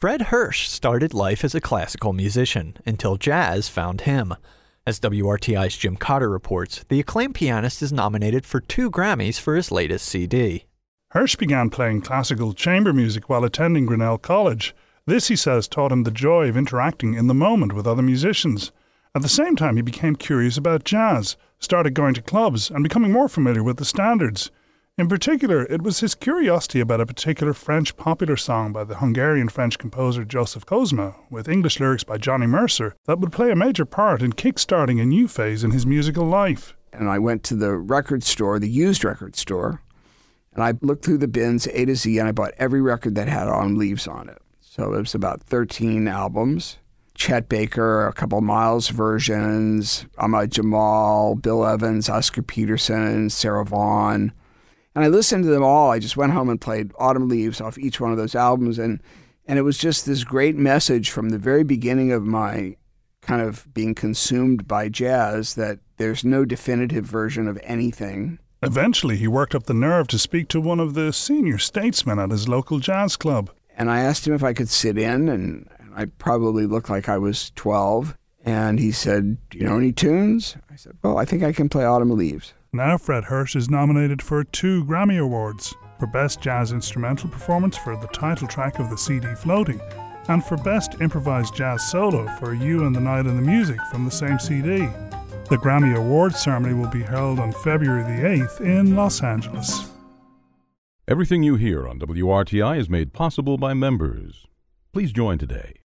Fred Hirsch started life as a classical musician until jazz found him. As WRTI's Jim Cotter reports, the acclaimed pianist is nominated for 2 Grammys for his latest CD. Hirsch began playing classical chamber music while attending Grinnell College. This, he says, taught him the joy of interacting in the moment with other musicians. At the same time, he became curious about jazz, started going to clubs, and becoming more familiar with the standards. In particular, it was his curiosity about a particular French popular song by the Hungarian-French composer Joseph Kozma, with English lyrics by Johnny Mercer, that would play a major part in kick-starting a new phase in his musical life. And I went to the record store, the used record store, and I looked through the bins A to Z, and I bought every record that had Autumn Leaves on it. So it was about 13 albums. Chet Baker, a couple Miles versions, Ahmad Jamal, Bill Evans, Oscar Peterson, Sarah Vaughan. And I listened to them all. I just went home and played Autumn Leaves off each one of those albums. And it was just this great message from the very beginning of my kind of being consumed by jazz that there's no definitive version of anything. Eventually, he worked up the nerve to speak to one of the senior statesmen at his local jazz club. And I asked him if I could sit in, and I probably looked like I was 12. And he said, "Do you know any tunes?" I said, "Well, I think I can play Autumn Leaves." Now Fred Hirsch is nominated for 2 Grammy Awards, for Best Jazz Instrumental Performance for the title track of the CD Floating, and for Best Improvised Jazz Solo for You and the Night and the Music from the same CD. The Grammy Awards ceremony will be held on February the 8th in Los Angeles. Everything you hear on WRTI is made possible by members. Please join today